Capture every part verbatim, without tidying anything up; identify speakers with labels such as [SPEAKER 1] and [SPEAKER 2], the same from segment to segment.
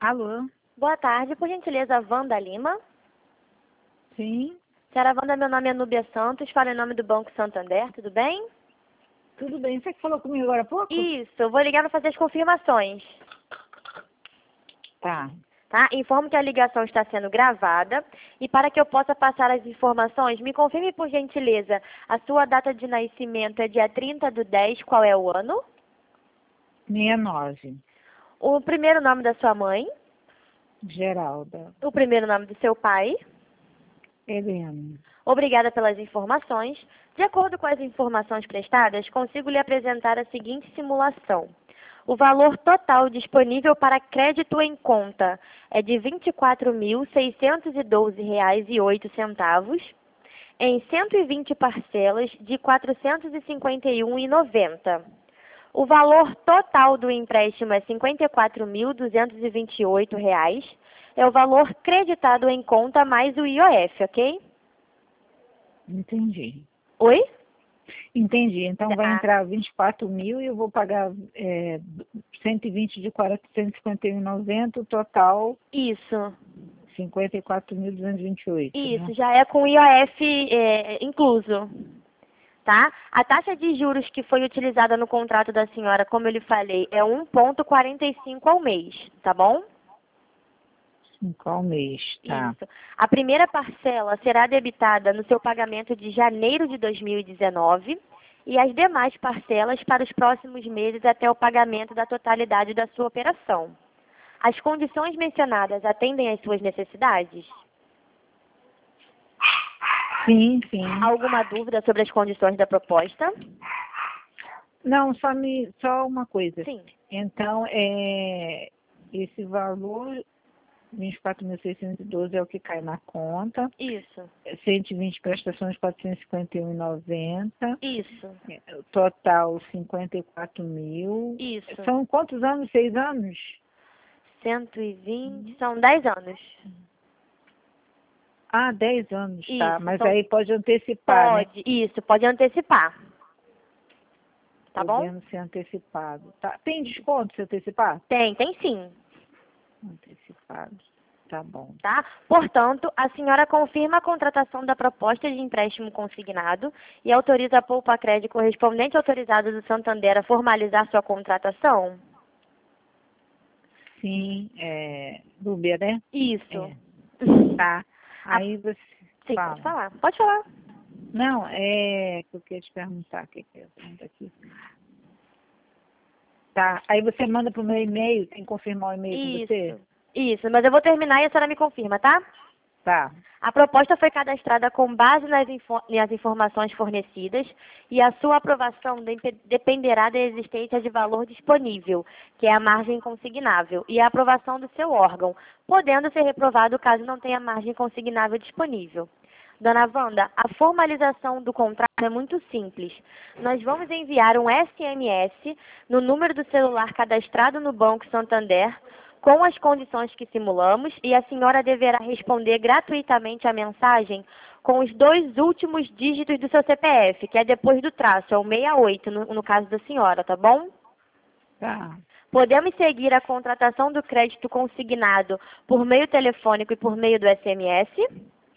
[SPEAKER 1] Alô?
[SPEAKER 2] Boa tarde, por gentileza, Wanda Lima.
[SPEAKER 1] Sim,
[SPEAKER 2] Senhora Wanda, meu nome é Núbia Santos, falo em nome do Banco Santander, tudo bem?
[SPEAKER 1] tudo bem. Você que falou comigo agora há pouco?
[SPEAKER 2] Isso, eu vou ligar para fazer as confirmações,
[SPEAKER 1] Tá.
[SPEAKER 2] tá? Informo que a ligação está sendo gravada e para que eu possa passar as informações, me confirme por gentileza, a sua data de nascimento é dia trinta do dez, qual é o ano?
[SPEAKER 1] sessenta e nove.
[SPEAKER 2] O primeiro nome da sua mãe,
[SPEAKER 1] Geralda.
[SPEAKER 2] o primeiro nome do seu pai.
[SPEAKER 1] Helena.
[SPEAKER 2] Obrigada pelas informações. De acordo com as informações prestadas, consigo lhe apresentar a seguinte simulação. O valor total disponível para crédito em conta é de vinte e quatro mil, seiscentos e doze reais e oito centavos, em cento e vinte parcelas de quatrocentos e cinquenta e um reais e noventa centavos. O valor total do empréstimo é cinquenta e quatro mil, duzentos e vinte e oito reais. É o valor creditado em conta mais o I O F, ok?
[SPEAKER 1] Entendi.
[SPEAKER 2] Oi?
[SPEAKER 1] Entendi. Então vai
[SPEAKER 2] Tá.
[SPEAKER 1] entrar vinte e quatro mil e eu vou pagar é, cento e vinte de quatrocentos e cinquenta e um reais e noventa, o total
[SPEAKER 2] Isso.
[SPEAKER 1] cinquenta e quatro mil duzentos e vinte e oito,
[SPEAKER 2] Isso,
[SPEAKER 1] né?
[SPEAKER 2] já é com I O F é, incluso. Tá? A taxa de juros que foi utilizada no contrato da senhora, como eu lhe falei, é um vírgula quarenta e cinco ao mês, tá bom?
[SPEAKER 1] cinco ao mês, tá.
[SPEAKER 2] Isso. A primeira parcela será debitada no seu pagamento de janeiro de dois mil e dezenove e as demais parcelas para os próximos meses até o pagamento da totalidade da sua operação. As condições mencionadas atendem às suas necessidades?
[SPEAKER 1] Sim, sim.
[SPEAKER 2] Alguma dúvida sobre as condições da proposta?
[SPEAKER 1] Não, só, me, só uma coisa.
[SPEAKER 2] Sim.
[SPEAKER 1] Então, é, esse valor vinte e quatro mil seiscentos e doze é o que cai na conta.
[SPEAKER 2] Isso.
[SPEAKER 1] cento e vinte prestações, quatrocentos e cinquenta e um reais e noventa centavos.
[SPEAKER 2] Isso.
[SPEAKER 1] Total, cinquenta e quatro mil.
[SPEAKER 2] Isso.
[SPEAKER 1] São quantos anos? Seis anos?
[SPEAKER 2] cento e vinte, são dez anos.
[SPEAKER 1] Ah, dez anos, tá.
[SPEAKER 2] Isso,
[SPEAKER 1] Mas
[SPEAKER 2] são-
[SPEAKER 1] aí pode antecipar, né?
[SPEAKER 2] Pode, isso, pode antecipar. Tá bom?
[SPEAKER 1] Podendo ser antecipado. Tá. Tem desconto se antecipar?
[SPEAKER 2] Tem, tem sim.
[SPEAKER 1] Antecipado. Tá bom.
[SPEAKER 2] Tá? Portanto, a senhora confirma a contratação da proposta de empréstimo consignado e autoriza a Poupa Crédito correspondente autorizado do Santander a formalizar sua contratação?
[SPEAKER 1] Sim, é. Dúbia, né?
[SPEAKER 2] Isso.
[SPEAKER 1] É. Tá.
[SPEAKER 2] A-
[SPEAKER 1] Aí você
[SPEAKER 2] Sim,
[SPEAKER 1] fala.
[SPEAKER 2] pode falar. Pode falar.
[SPEAKER 1] Não, é que eu queria te perguntar o que que eu tenho aqui. Tá, aí você manda pro meu e-mail, tem que confirmar o e-mail com você?
[SPEAKER 2] Isso. Isso, mas eu vou terminar e a senhora me confirma, tá?
[SPEAKER 1] Tá,
[SPEAKER 2] A proposta foi cadastrada com base nas, info- nas informações fornecidas e a sua aprovação de- dependerá da existência de valor disponível, que é a margem consignável, e a aprovação do seu órgão, podendo ser reprovado caso não tenha margem consignável disponível. Dona Wanda, a formalização do contrato é muito simples. Nós vamos enviar um S M S no número do celular cadastrado no Banco Santander com as condições que simulamos e a senhora deverá responder gratuitamente a mensagem com os dois últimos dígitos do seu C P F, que é depois do traço, é o sessenta e oito no, no caso da senhora, tá bom?
[SPEAKER 1] tá.
[SPEAKER 2] Podemos seguir a contratação do crédito consignado por meio telefônico e por meio do S M S?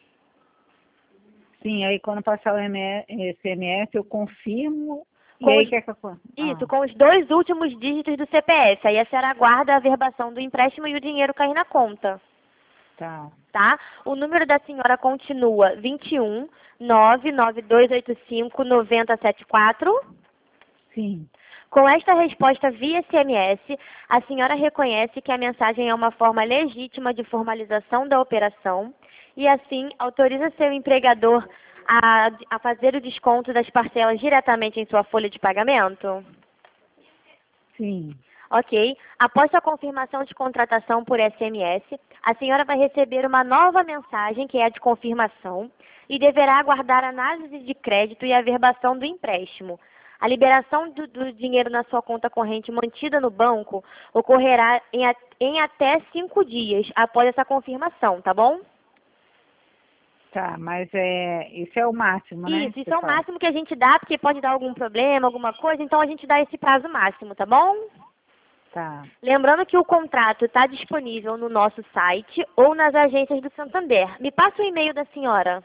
[SPEAKER 1] Sim, aí quando passar o M E S M S eu confirmo e
[SPEAKER 2] Com
[SPEAKER 1] aí
[SPEAKER 2] os-
[SPEAKER 1] quer que eu... con-
[SPEAKER 2] Isso,
[SPEAKER 1] Ah,
[SPEAKER 2] com os dois últimos dígitos do C P F. Aí a senhora aguarda a averbação do empréstimo e o dinheiro cair na conta.
[SPEAKER 1] tá.
[SPEAKER 2] Tá? O número da senhora continua vinte e um, nove nove dois oito cinco, nove zero sete quatro.
[SPEAKER 1] Sim,
[SPEAKER 2] Com esta resposta via S M S, a senhora reconhece que a mensagem é uma forma legítima de formalização da operação e, assim, autoriza seu empregador a, a fazer o desconto das parcelas diretamente em sua folha de pagamento?
[SPEAKER 1] sim.
[SPEAKER 2] Ok. Após a confirmação de contratação por S M S, a senhora vai receber uma nova mensagem, que é a de confirmação, e deverá aguardar análise de crédito e averbação do empréstimo. A liberação do, do dinheiro na sua conta corrente mantida no banco ocorrerá em, a- em até cinco dias após essa confirmação, tá bom?
[SPEAKER 1] Tá, mas é, isso é o máximo, né?
[SPEAKER 2] Isso, isso
[SPEAKER 1] Você
[SPEAKER 2] é o
[SPEAKER 1] fala.
[SPEAKER 2] máximo que a gente dá, porque pode dar algum problema, alguma coisa, então a gente dá esse prazo máximo, tá bom?
[SPEAKER 1] Tá.
[SPEAKER 2] Lembrando que o contrato está disponível no nosso site ou nas agências do Santander. Me passa o e-mail da senhora.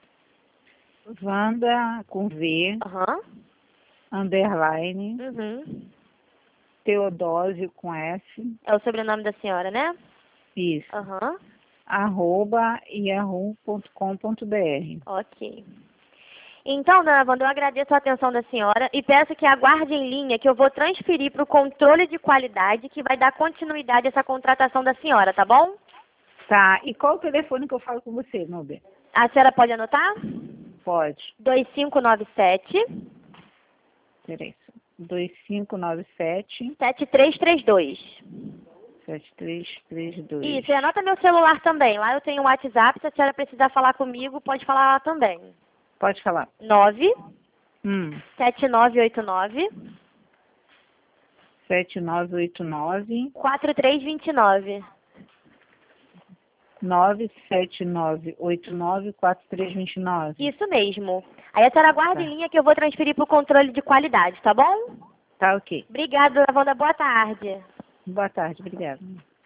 [SPEAKER 1] Wanda com V,
[SPEAKER 2] Aham.
[SPEAKER 1] underline,
[SPEAKER 2] Uhum.
[SPEAKER 1] Teodósio com S,
[SPEAKER 2] É o sobrenome da senhora, né?
[SPEAKER 1] isso,
[SPEAKER 2] Aham.
[SPEAKER 1] arroba yahoo ponto com ponto br.
[SPEAKER 2] Ok. Então, dona Wanda, eu agradeço a atenção da senhora e peço que aguarde em linha que eu vou transferir para o controle de qualidade que vai dar continuidade a essa contratação da senhora, tá bom?
[SPEAKER 1] Tá, e qual o telefone que eu falo com você, Nubia?
[SPEAKER 2] A senhora pode anotar?
[SPEAKER 1] Pode.
[SPEAKER 2] dois cinco nove sete,
[SPEAKER 1] Peraí. dois cinco nove sete,
[SPEAKER 2] sete três três dois.
[SPEAKER 1] sete três três dois.
[SPEAKER 2] Isso, e anota meu celular também. Lá eu tenho um WhatsApp, se a senhora precisar falar comigo, pode falar lá também.
[SPEAKER 1] Pode falar.
[SPEAKER 2] nove
[SPEAKER 1] Hum.
[SPEAKER 2] sete nove oito nove,
[SPEAKER 1] sete nove oito nove,
[SPEAKER 2] quatro três dois nove.
[SPEAKER 1] nove sete nove oito nove quatro três dois nove.
[SPEAKER 2] Isso mesmo. Aí a senhora aguarda
[SPEAKER 1] Tá.
[SPEAKER 2] em linha que eu vou transferir para o controle de qualidade, tá bom?
[SPEAKER 1] Tá, ok.
[SPEAKER 2] Obrigada, dona Wanda. Boa tarde.
[SPEAKER 1] Boa tarde, obrigada.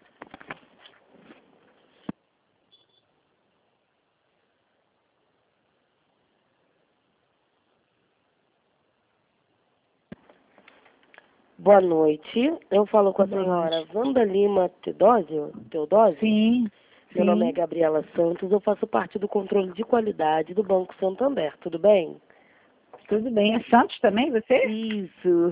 [SPEAKER 3] Boa noite. Eu falo com a
[SPEAKER 1] Boa
[SPEAKER 3] senhora
[SPEAKER 1] noite.
[SPEAKER 3] Wanda Lima Teodósio. Teodósio?
[SPEAKER 1] Sim,
[SPEAKER 3] Meu
[SPEAKER 1] sim.
[SPEAKER 3] nome é Gabriela Santos. Eu faço parte do controle de qualidade do Banco Santander. Tudo bem?
[SPEAKER 1] Tudo bem. É Santos também, você?
[SPEAKER 3] Isso.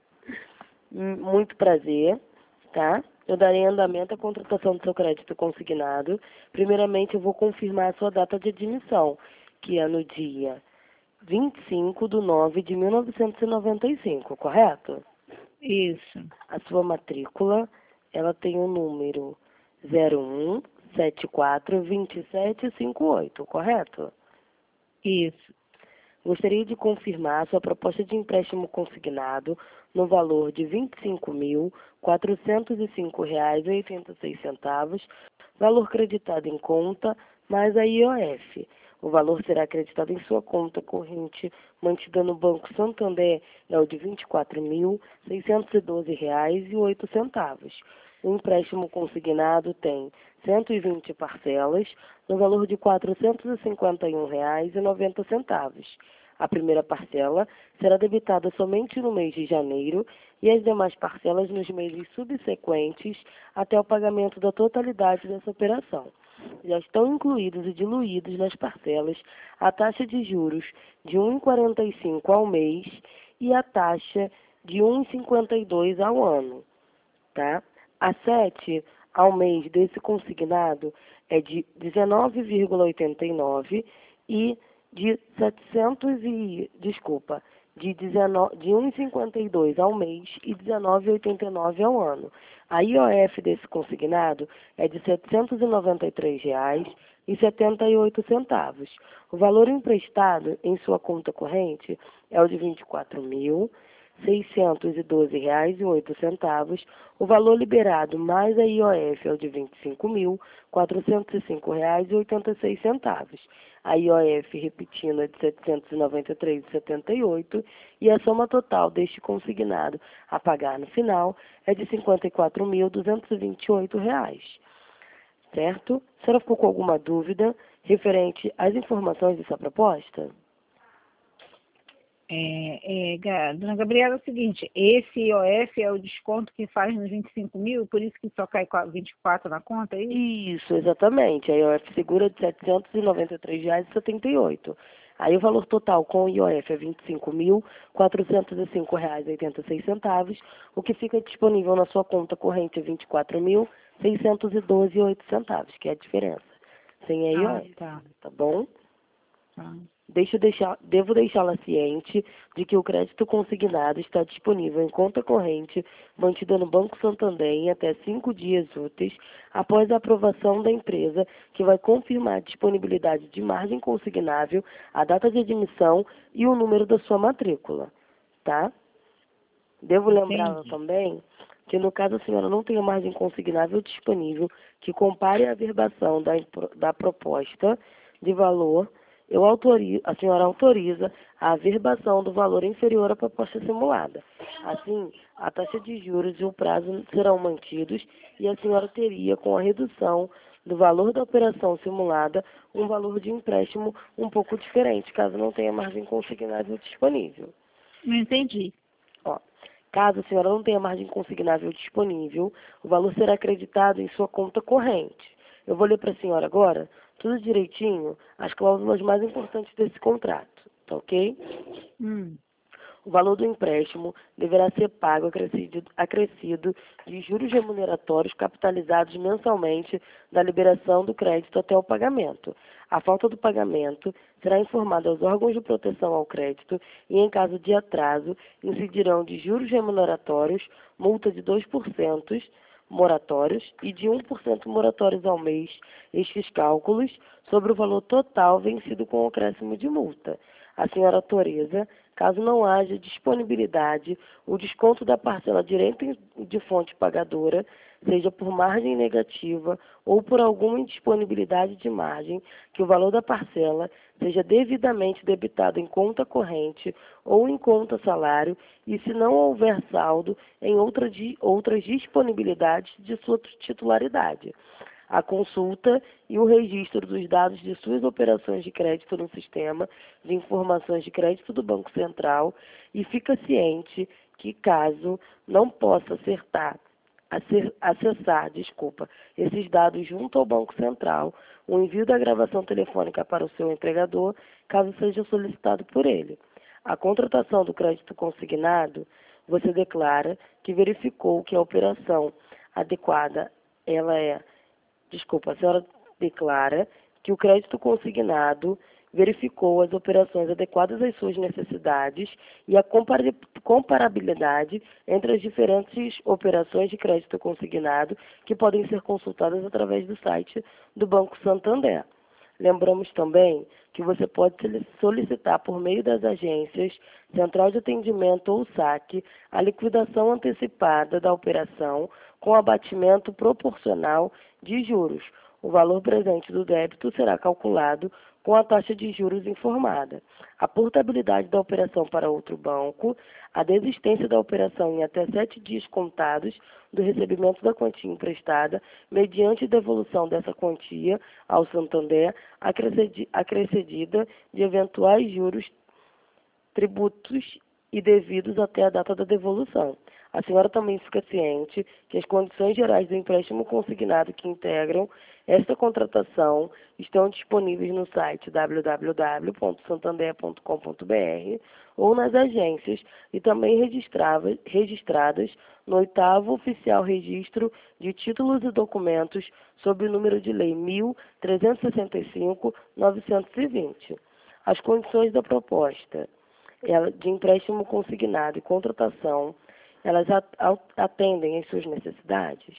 [SPEAKER 3] Hum, Muito prazer, tá? Eu darei andamento à contratação do seu crédito consignado. Primeiramente, eu vou confirmar a sua data de admissão, que é no dia vinte e cinco de nove de mil novecentos e noventa e cinco, correto?
[SPEAKER 1] Isso.
[SPEAKER 3] A sua matrícula, ela tem o número zero um sete quatro dois sete cinco oito, correto?
[SPEAKER 1] Isso.
[SPEAKER 3] Gostaria de confirmar a sua proposta de empréstimo consignado no valor de vinte e cinco mil quatrocentos e cinco reais e oitenta e seis centavos, valor creditado em conta, mais a I O F. O valor será acreditado em sua conta corrente, mantida no Banco Santander, é o de vinte e quatro mil seiscentos e doze reais e oito centavos. O empréstimo consignado tem cento e vinte parcelas, no valor de quatrocentos e cinquenta e um reais e noventa centavos. A primeira parcela será debitada somente no mês de janeiro e as demais parcelas nos meses subsequentes até o pagamento da totalidade dessa operação. Já estão incluídos e diluídos nas parcelas a taxa de juros de um vírgula quarenta e cinco ao mês e a taxa de um vírgula cinquenta e dois ao ano, tá? A sete ao mês desse consignado é de dezenove vírgula oitenta e nove e de setecentos e desculpa, de dezenove, de um vírgula cinquenta e dois ao mês e dezenove vírgula oitenta e nove ao ano. A I O F desse consignado é de setecentos e noventa e três reais e setenta e oito centavos. O valor emprestado em sua conta corrente é o de vinte e quatro mil seiscentos e doze reais e oito centavos. O valor liberado mais a I O F é o de vinte e cinco mil quatrocentos e cinco reais e oitenta e seis centavos. A I O F, repetindo, é de setecentos e noventa e três reais e setenta e oito centavos e a soma total deste consignado a pagar no final é de cinquenta e quatro mil duzentos e vinte e oito reais. Certo? A senhora ficou com alguma dúvida referente às informações dessa proposta?
[SPEAKER 1] É, é, Ga- dona Gabriela, é o seguinte, esse I O F é o desconto que faz nos vinte e cinco mil, por isso que só cai qua- vinte e quatro na conta, é isso?
[SPEAKER 3] Isso, exatamente. A I O F segura de setecentos e noventa e três reais e setenta e oito centavos. Aí o valor total com o I O F é vinte e cinco mil quatrocentos e cinco reais e oitenta e seis centavos. O que fica disponível na sua conta corrente é vinte e quatro mil seiscentos e doze reais e oito centavos, que é a diferença. Sem a I O F,
[SPEAKER 1] Ah, tá.
[SPEAKER 3] tá bom?
[SPEAKER 1] Tá.
[SPEAKER 3] Deixo deixar, devo deixá-la ciente de que o crédito consignado está disponível em conta corrente mantida no Banco Santander em até cinco dias úteis após a aprovação da empresa, que vai confirmar a disponibilidade de margem consignável, a data de admissão e o número da sua matrícula, tá? Devo lembrá-la
[SPEAKER 1] Entendi.
[SPEAKER 3] também que, no caso a senhora não tenha margem consignável disponível, que compare a averbação da, impro- da proposta de valor eu autorizo, a senhora autoriza a averbação do valor inferior à proposta simulada. Assim, a taxa de juros e o prazo serão mantidos e a senhora teria, com a redução do valor da operação simulada, um valor de empréstimo um pouco diferente, caso não tenha margem consignável disponível.
[SPEAKER 1] Não entendi.
[SPEAKER 3] Ó, caso a senhora não tenha margem consignável disponível, o valor será acreditado em sua conta corrente. Eu vou ler para a senhora agora, tudo direitinho, as cláusulas mais importantes desse contrato, tá ok?
[SPEAKER 1] Hum.
[SPEAKER 3] O valor do empréstimo deverá ser pago acrescido, acrescido de juros remuneratórios capitalizados mensalmente da liberação do crédito até o pagamento. A falta do pagamento será informada aos órgãos de proteção ao crédito e, em caso de atraso, incidirão de juros remuneratórios, multa de dois por cento moratórios e de um por cento moratórios ao mês, estes cálculos, sobre o valor total vencido com o acréscimo de multa. A senhora autoriza, caso não haja disponibilidade, o desconto da parcela direta de fonte pagadora, seja por margem negativa ou por alguma indisponibilidade de margem, que o valor da parcela seja devidamente debitado em conta corrente ou em conta salário e, se não houver saldo, em outra, outras disponibilidades de sua titularidade. A consulta e o registro dos dados de suas operações de crédito no sistema de informações de crédito do Banco Central e fica ciente que, caso não possa acertar, acessar desculpa, esses dados junto ao Banco Central, o envio da gravação telefônica para o seu empregador, caso seja solicitado por ele. A contratação do crédito consignado, você declara que verificou que a operação adequada, ela é Desculpa, a senhora declara que o crédito consignado verificou as operações adequadas às suas necessidades e a comparabilidade entre as diferentes operações de crédito consignado que podem ser consultadas através do site do Banco Santander. Lembramos também que você pode solicitar por meio das agências, Central de Atendimento ou saque, a liquidação antecipada da operação com abatimento proporcional de juros. O valor presente do débito será calculado com a taxa de juros informada. A portabilidade da operação para outro banco, a desistência da operação em até sete dias contados do recebimento da quantia emprestada, mediante devolução dessa quantia ao Santander, acrescida de eventuais juros, tributos e devidos até a data da devolução. A senhora também fica ciente que as condições gerais do empréstimo consignado que integram esta contratação estão disponíveis no site w w w ponto santander ponto com ponto b r ou nas agências e também registradas no oitavo Oficial Registro de Títulos e Documentos sob o número de lei mil trezentos e sessenta e cinco ponto novecentos e vinte. As condições da proposta de empréstimo consignado e contratação, elas atendem às suas necessidades?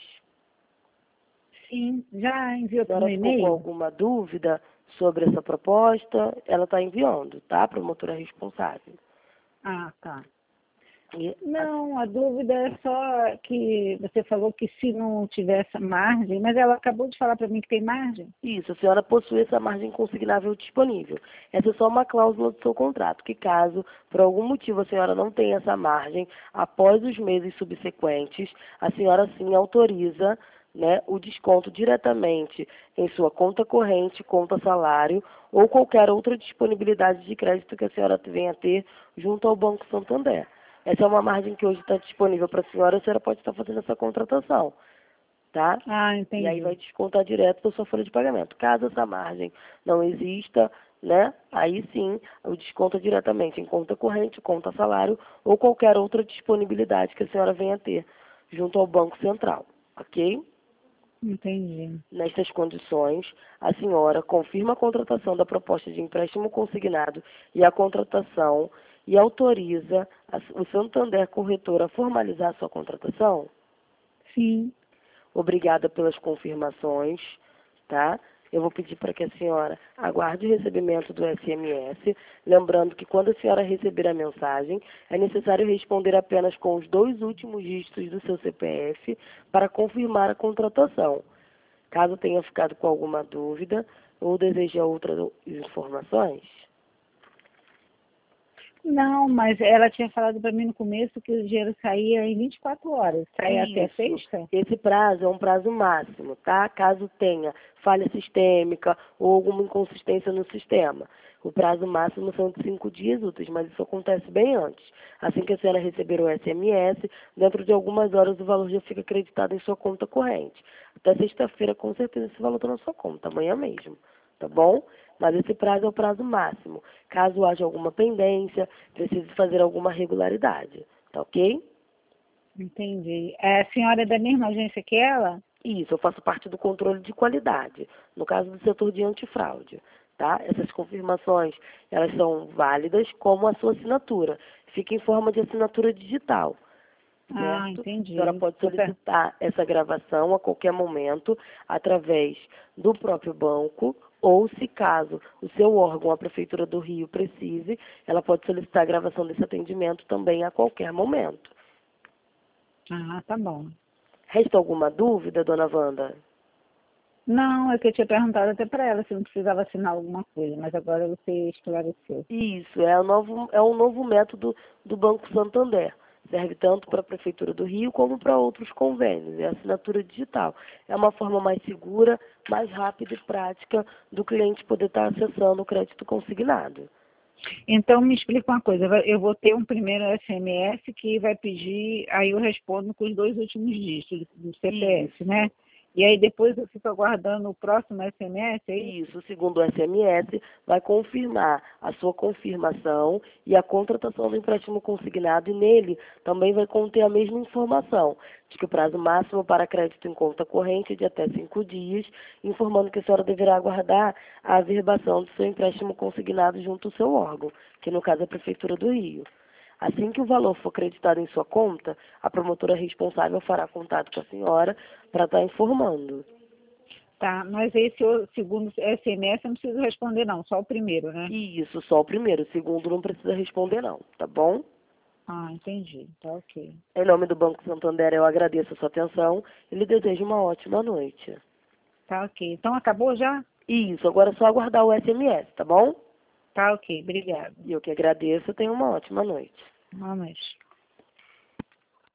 [SPEAKER 1] Sim, já enviou para o
[SPEAKER 3] e-mail? Se ficou com alguma dúvida sobre essa proposta, ela está enviando, tá? A promotora responsável.
[SPEAKER 1] Ah, tá.
[SPEAKER 3] E
[SPEAKER 1] não, a dúvida é só que você falou que se não tivesse margem, mas ela acabou de falar para mim que tem margem.
[SPEAKER 3] Isso, a senhora possui essa margem consignável disponível. Essa é só uma cláusula do seu contrato, que caso, por algum motivo, a senhora não tenha essa margem, após os meses subsequentes, a senhora sim autoriza, né, o desconto diretamente em sua conta corrente, conta salário ou qualquer outra disponibilidade de crédito que a senhora venha a ter junto ao Banco Santander. Essa é uma margem que hoje está disponível para a senhora, a senhora pode estar fazendo essa contratação, tá?
[SPEAKER 1] Ah, entendi.
[SPEAKER 3] E aí vai descontar direto da sua folha de pagamento. Caso essa margem não exista, né, aí sim, o desconto é diretamente em conta corrente, conta salário ou qualquer outra disponibilidade que a senhora venha a ter junto ao Banco Central, ok?
[SPEAKER 1] Entendi.
[SPEAKER 3] Nestas condições, a senhora confirma a contratação da proposta de empréstimo consignado e a contratação e autoriza a, o Santander Corretor a formalizar a sua contratação?
[SPEAKER 1] Sim.
[SPEAKER 3] Obrigada pelas confirmações, tá? Eu vou pedir para que a senhora aguarde o recebimento do S M S, lembrando que quando a senhora receber a mensagem, é necessário responder apenas com os dois últimos dígitos do seu C P F para confirmar a contratação. Caso tenha ficado com alguma dúvida, Ou deseja outras informações?
[SPEAKER 1] Não, mas ela tinha falado para mim no começo que o dinheiro saía em vinte e quatro horas. Sai até
[SPEAKER 3] Isso.
[SPEAKER 1] sexta?
[SPEAKER 3] Esse prazo é um prazo máximo, tá? Caso tenha falha sistêmica ou alguma inconsistência no sistema. O prazo máximo são de cinco dias úteis, mas isso acontece bem antes. Assim que a senhora receber o S M S, dentro de algumas horas o valor já fica acreditado em sua conta corrente. Até sexta-feira, com certeza, esse valor está na sua conta, amanhã mesmo, tá bom? Mas esse prazo é o prazo máximo. Caso haja alguma pendência, precise fazer alguma regularidade, tá ok?
[SPEAKER 1] Entendi. É, a senhora é da mesma agência que ela?
[SPEAKER 3] Isso, eu faço parte do controle de qualidade, no caso do setor de antifraude, tá? Essas confirmações, elas são válidas como a sua assinatura. Fica em forma de assinatura digital, certo?
[SPEAKER 1] Ah, entendi.
[SPEAKER 3] A senhora pode solicitar essa gravação a qualquer momento, através do próprio banco, ou se caso o seu órgão, a Prefeitura do Rio, precise, ela pode solicitar a gravação desse atendimento também a qualquer momento.
[SPEAKER 1] Ah, tá bom.
[SPEAKER 3] Resta alguma dúvida, dona Wanda?
[SPEAKER 1] Não, é que eu tinha perguntado até para ela se não precisava assinar alguma coisa, mas agora você esclareceu.
[SPEAKER 3] Isso, é, o novo, é um novo método do Banco Santander. Serve tanto para a Prefeitura do Rio como para outros convênios. É assinatura digital. É uma forma mais segura, mais rápida e prática do cliente poder estar acessando o crédito consignado.
[SPEAKER 1] Então, me explica uma coisa. Eu vou ter um primeiro S M S que vai pedir, aí eu respondo com os dois últimos dígitos do C P F,
[SPEAKER 3] Isso.
[SPEAKER 1] né? E aí depois eu fico aguardando o próximo S M S, é isso?
[SPEAKER 3] Isso, segundo o S M S, vai confirmar a sua confirmação e a contratação do empréstimo consignado, e nele também vai conter a mesma informação, de que o prazo máximo para crédito em conta corrente é de até cinco dias, informando que a senhora deverá aguardar a averbação do seu empréstimo consignado junto ao seu órgão, que no caso é a Prefeitura do Rio. Assim que o valor for creditado em sua conta, a promotora responsável fará contato com a senhora para estar informando.
[SPEAKER 1] Tá, mas esse o segundo S M S eu não preciso responder não, só o primeiro, né?
[SPEAKER 3] Isso, só o primeiro. O segundo não precisa responder não, tá bom?
[SPEAKER 1] Ah, entendi. Tá ok.
[SPEAKER 3] Em nome do Banco Santander, eu agradeço a sua atenção e lhe desejo uma ótima noite.
[SPEAKER 1] Tá ok. Então acabou já?
[SPEAKER 3] Isso, agora é só aguardar o S M S, tá bom?
[SPEAKER 1] Tá ok, obrigada.
[SPEAKER 3] E eu que agradeço, tenha uma ótima noite.
[SPEAKER 1] Boa noite.